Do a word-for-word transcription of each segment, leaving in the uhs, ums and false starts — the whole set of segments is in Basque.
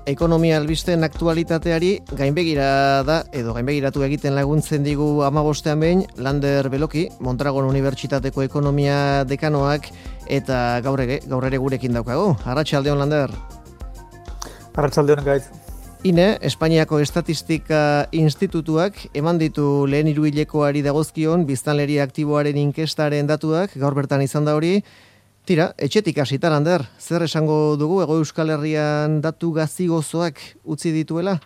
ekonomia albisten aktualitateari gainbegira da, edo gainbegiratu egiten laguntzen digu hamabostean behin, Lander Beloki, Mondragon Unibertsitateko ekonomia dekanoak, eta gaur ere, gaur ere gurekin daukagu. Arratsaldeon, Lander. Arratsaldeon, gaiz. Ine, Espainiako Estatistika Institutuak eman ditu lehen hiruhilekoari dagozkion biztanleria aktiboaren inkestaren datuak, gaur bertan izan da hori. Tira, etxetik hasita, Lander, zer esango dugu Hego Euskal Herrian datu gazigozoak utzi dituela?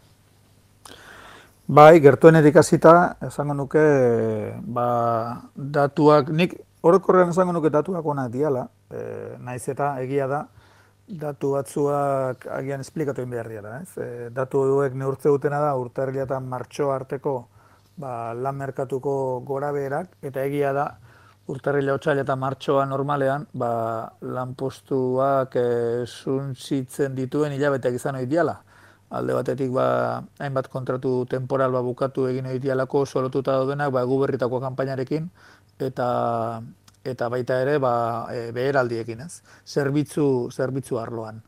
Bai, gertuenetik hasita, esango nuke, ba, datuak, nik orokorrean esango nuke datuak onak diala, e, naiz eta egia da, datu batzuak agian esplikatu egin behar dira. Ez? E, datu hauek neurtze dutena da, urtarrila eta martxo arteko ba, lan merkatuko gora beherak, eta egia da, urtarrila, otsaila eta martxoa normalean, ba, lanpostuak e, suntzitzen dituen hilabeteak izan ohi diala. Alde batetik, ba, hainbat kontratu temporal ba, bukatu egin ohi dialako, solotuta daudenak, ba, guberritako kanpainarekin, eta eta baita ere, ba, e, beheraldiekin, ez? Zerbitzu, zerbitzu arloan.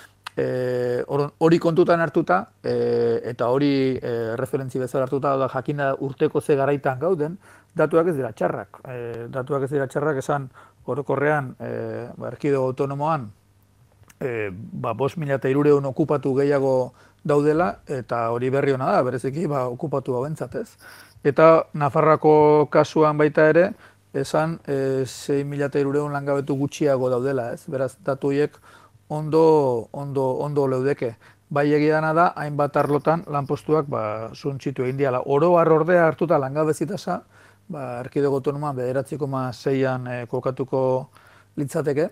E, hori kontutan hartuta, e, eta hori e, referentzi bezala hartuta, da jakin urteko ze garaitan gauden, datuak ez dira txarrak. E, datuak ez dira txarrak esan orokorrean e, ba, erkidego autonomoan e, ba, bost mila eta hirureun okupatu gehiago daudela, eta hori berri hona da, bereziki ba, okupatu hauentzat ez. Eta Nafarroako kasuan baita ere, esan e, sei mila eta hirureun langabetu gutxiago daudela ez. Beraz, datu horiek ondo, ondo, ondo leudeke. Bai egiana da, hainbat arlotan lanpostuak ba, suntzitu egin diala. Oro har ordea hartuta langabezi tasa, ba, erkidego autonomoan bederatzi koma seian e, kokatuko litzateke,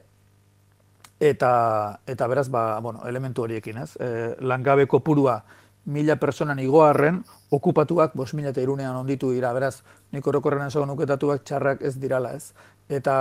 eta, eta beraz, ba, bueno, elementu horiekin, ez? E, langabe kopurua mila personan igoarren, okupatuak bost mila eta hirureun onditu dira, beraz, nik orokorren esango nuke datuak txarrak ez dirala, ez? Eta,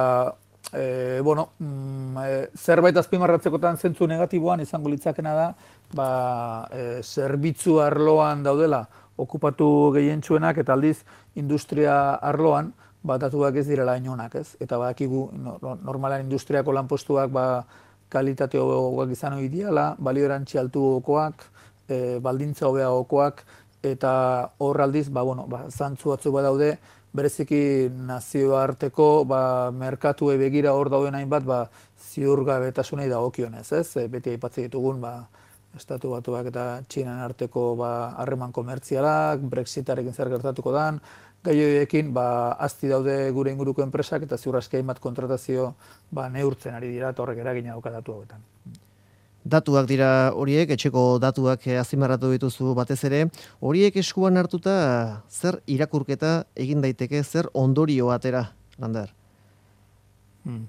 e, bueno, mm, e, zerbait azpimarratzekotan zentzu negatiboan izango litzakena da, ba, e, zerbitzu arloan daudela, okupatu gehientsuenak eta aldiz industria arloan ba, datuak ez direla inonak, ez? Eta badakigu no, normalan industriako lanpostuak ba, kalitate hobeagoak izan ohi diala, balio erantzi altuagokoak, e, baldintza hobeagokoak, eta hor aldiz, ba, bueno, ba, zantzu batzu badaude, bereziki nazioarteko ba, merkatuei begira hor dauden hainbat ba, ziurgabetasunei dagokionez, ez? E, beti aipatzen ditugun, ba, Estatu Batuak eta Txinan arteko harreman ba, komertzialak, Brexitarekin zer gertatuko dan, gai horiekin ba, azti daude gure inguruko enpresak eta ziur aski hainbat kontratazio ba, neurtzen ari dira eta horrek eragina dauka datu hauetan. Datuak dira horiek, etxeko datuak azpimarratu dituzu batez ere, horiek eskuan hartuta zer irakurketa egin daiteke, zer ondorio atera, Lander? Hmm.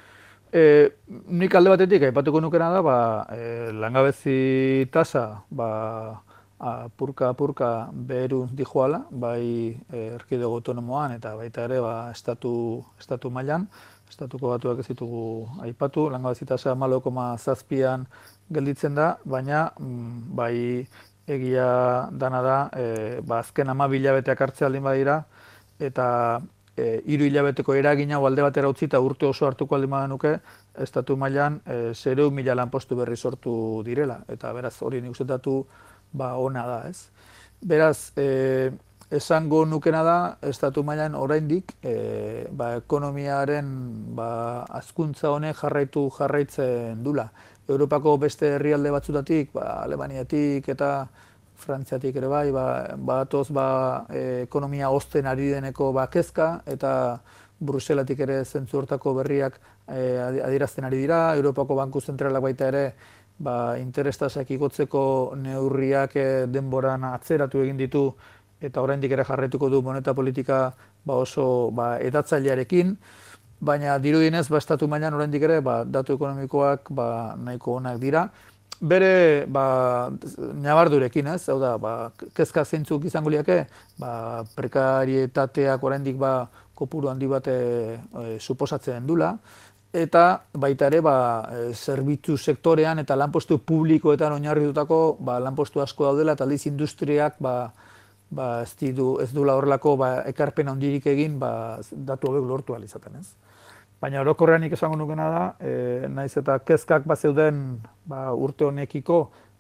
E, nik alde batetik, aipatuko nukena da, ba, e, langabezi tasa, ba, apurka-apurka beheru dijoala, bai e, erkidego autonomoan eta baita ere ba, estatu, estatu mailan, estatuko batuak ez ditugu aipatu, langabezi tasa hamalau koma zazpian gelditzen da, baina mm, bai egia dana da, e, ba, azken hamabi hilabeteak hartzea aldin badira, eta E, hiru hilabeteko eragina alde batera utzita urte oso hartuko aldin badanuke, estatu mailan e, zero mila lanpostu berri sortu direla, eta beraz hori nik uste datu ba, ona da, ez? Beraz, e, esango nukena da, estatu mailan oraindik e, ba, ekonomiaren ba, hazkuntza honek jarraitu jarraitzen dula. Europako beste herrialde batzutatik, ba, Alemaniatik eta Frantziatik ere bai, ba, batoz ba, e, ekonomia hozten ari deneko ba, kezka, eta Bruselatik ere zentzu hortako berriak e, adierazten ari dira, Europako Banku Zentralak baita ere ba, interestasak igotzeko neurriak e, denboran atzeratu egin ditu, eta oraindik ere jarraituko du moneta politika ba, oso ba, edatzailearekin, baina dirudienez, ba, estatu mailan oraindik ere ba, datu ekonomikoak ba, nahiko onak dira, bere ba, nabardurekin, ez? Hau da, ba, kezka zeintzuk izango liake, ba, prekarietateak oraindik ba, kopuru handi bat e, e, suposatzen dula, eta baita ere ba, e, zerbitzu sektorean eta lanpostu publikoetan oinarritutako ba, lanpostu asko daudela, eta aldiz industriak ba, ba, ez, didu, ez dula horrelako ba, ekarpen handirik egin ba, datu hauek lortu ahal izaten, ez? Baina orokorrean nik esango nukena da, e, naiz eta kezkak bazeuden ba, urte honekiko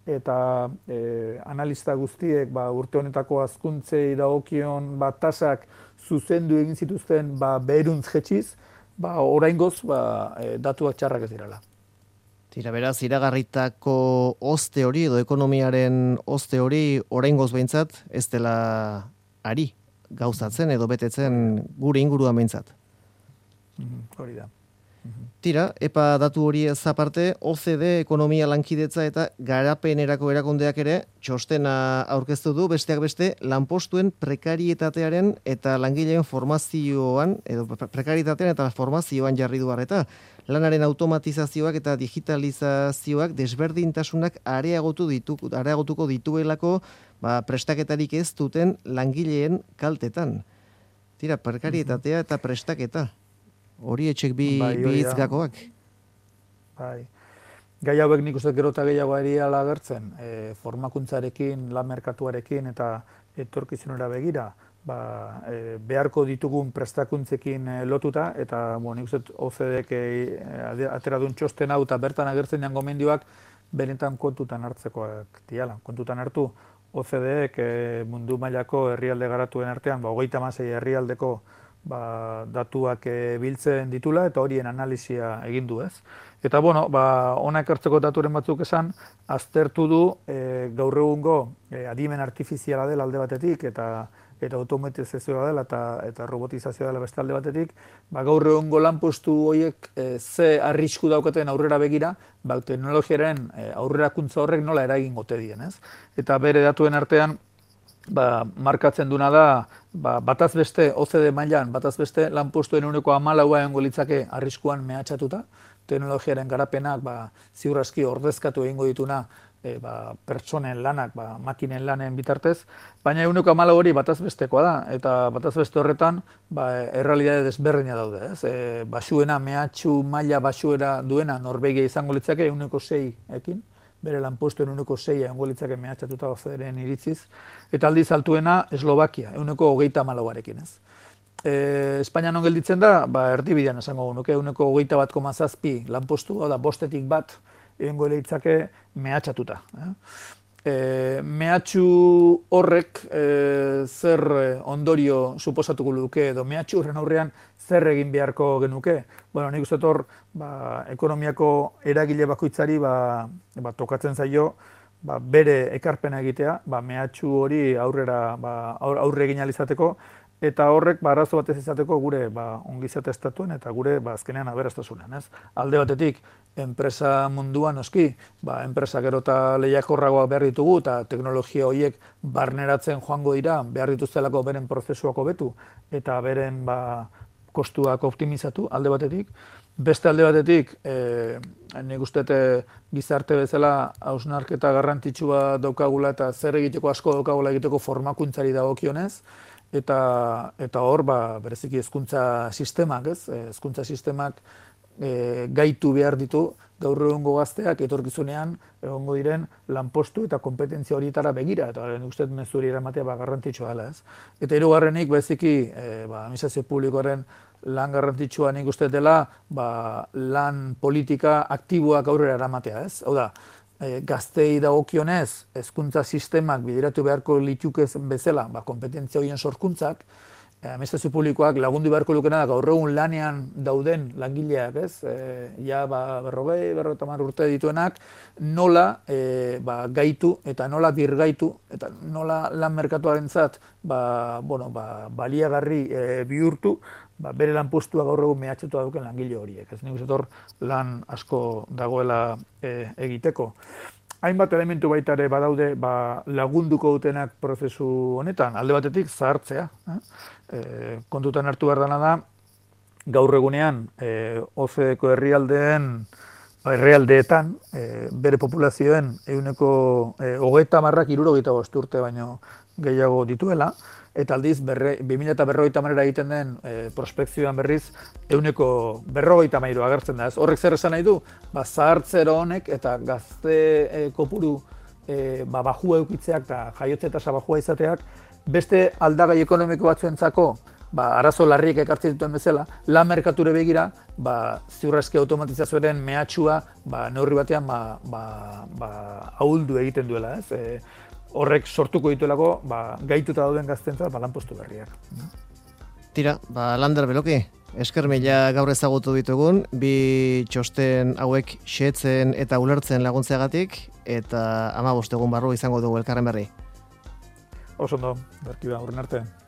eta e, analista guztiek ba, urte honetako hazkuntzei dagokion ba, tasak zuzendu egin zituzten ba, beheruntz jetxiz, ba, oraingoz ba, e, datuak txarrak ez direla. Tira, beraz, iragarritako ozte hori edo ekonomiaren ozte hori oraingoz behintzat ez dela ari gauzatzen edo betetzen gure inguruan behintzat. Hori da. Tira, epa datu hori ez aparte, O E C D ekonomia lankidetza eta garapenerako erakundeak ere txostena aurkeztu du, besteak beste, lanpostuen prekarietatearen eta langileen formazioan, edo prekarietatean eta formazioan jarri du barreta. Lanaren automatizazioak eta digitalizazioak desberdintasunak areagotu ditu, areagotuko dituelako ba, prestaketarik ez duten langileen kaltetan. Tira, prekarietatea eta prestaketa. Hori etxek bi, bai, bi hitzgakoak. Bai. Gai hauek nik uste gero eta gehiago ari ala agertzen, e, formakuntzarekin, lan merkatuarekin eta etorkizunera begira, ba, e, beharko ditugun prestakuntzekin e, lotuta, eta bo, nik uste O E C Dek e, atera duen txosten hau eta bertan agertzen dian gomendioak benetan kontutan hartzekoak diala. Kontutan hartu, O E C Dek e, mundu mailako herrialde garatuen artean, ba, hogeita hamasei herrialdeko ba, datuak e, biltzen ditula eta horien analizia egin du, ez. Eta bueno, ba ona ekartzeko daturen batzuk esan, aztertu du e, gaur egungo e, adimen artifiziala dela alde batetik eta eta automatizazioa dela eta eta robotizazioa dela beste alde batetik, ba gaur egungo lanpostu horiek e, ze arrisku daukaten aurrera begira, ba teknologiaren e, aurrerakuntza horrek nola eragin ote dien, ez. Eta bere datuen artean ba, markatzen duna da, ba, bataz beste O E C D mailan, bataz beste lanpostuen ehuneko hamalaua egongo litzake arriskuan mehatxatuta, teknologiaren garapenak ba, ziur aski ordezkatu egingo dituna e, ba, pertsonen lanak, ba, makinen lanen bitartez, baina ehuneko hamalau hori bataz bestekoa da, eta bataz beste horretan ba, errealitate desberdina daude. Ez? E, basuena, mehatxu maila basuera duena Norvegia izango litzake ehuneko sei ekin, bere lanpostuen ehuneko sei egongo litzake mehatxatuta O E C Dren iritziz, eta aldiz altuena Eslovakia, ehuneko hogeita hamalauarekin, ez. E, Espainia non gelditzen da, ba, erdibidean esango nuke, ehuneko hogeita bat koma zazpi lanpostu, hau da, bostetik bat egongo litzake mehatxatuta. Eh? E, mehatxu horrek e, zer ondorio suposatuko luke, edo mehatxu horren aurrean zer egin beharko genuke. Bueno, nik uste hor, ba, ekonomiako eragile bakoitzari ba, ba, tokatzen zaio ba, bere ekarpena egitea, ba, mehatxu hori aurrera ba, aurre egin alizateko, eta horrek ba, arazo batez izateko gure ba, ongizate estatuen eta gure ba, azkenean aberastasunean. Ez? Alde batetik, enpresa munduan noski, ba, enpresa gero eta lehiakorragoak behar ditugu eta teknologia horiek barneratzen joango dira, behar dituztelako beren prozesuak hobetu eta beren ba, kostuak optimizatu alde batetik. Beste alde batetik, e, nik uste gizarte bezala hausnarketa garrantzitsua daukagula eta zer egiteko asko daukagula egiteko formakuntzari dagokionez, eta eta hor ba, bereziki hezkuntza sistemak, ez? Hezkuntza sistemak e, gaitu behar ditu gaur egungo gazteak etorkizunean egongo diren lanpostu eta kompetentzia horietara begira, eta nik uste mezuri eramatea ba, garrantzitsua dela, ez? Eta hirugarrenik bereziki e, ba, administrazio publikoaren lan garrantzitsua nik uste dela ba, lan politika aktiboak aurrera eramatea, ez? Hau da, e, gaztei dagokionez, hezkuntza sistemak bideratu beharko lituzke bezala, ba, kompetentzia horien sorkuntzak, administrazio publikoak lagundu beharko lukena da gaur egun lanean dauden langileak, ez? E, ja ba, berrogei, berrogeita hamar urte dituenak, nola e, ba, gaitu eta nola birgaitu eta nola lan merkatuarentzat ba, bueno, ba, baliagarri e, bihurtu, ba, bere lanpostua gaur egun mehatxatu dauken langile horiek. Ez nik uste hor lan asko dagoela e, egiteko. Hainbat elementu baita ere badaude ba, lagunduko dutenak prozesu honetan, alde batetik zahartzea. Eh? E, kontutan hartu behar dena da, gaur egunean e, O E C Deko herrialdeen, herrialdeetan e, bere populazioen ehuneko e, hogeita hamarrak hirurogeita bost urte baino gehiago dituela, eta aldiz bi mila berrogeita hamarera egiten den e, prospekzioan berriz ehuneko berrogeita hamairu agertzen da. Ez? Horrek zer esan nahi du? Ba, zahartzero honek eta gazte e, kopuru e, ba, bajua eukitzeak eta jaiotze tasa bajua izateak beste aldagai ekonomiko batzuentzako ba, arazo larriek ekartzen dituen bezala, lan merkature begira, ba, ziurrezki automatizazioaren mehatxua ba, neurri batean ba, ba, ba, ahuldu egiten duela. Ez? E, horrek sortuko dituelako ba, gaituta dauden gaztentzat ba, lanpostu berriak. Tira, ba, Lander Beloki, esker mila gaur ezagutu ditugun, bi txosten hauek xehetzen eta ulertzen laguntzeagatik, eta hamabost egun barru izango dugu elkarren berri. Oso ondo, berkiba, horren arte.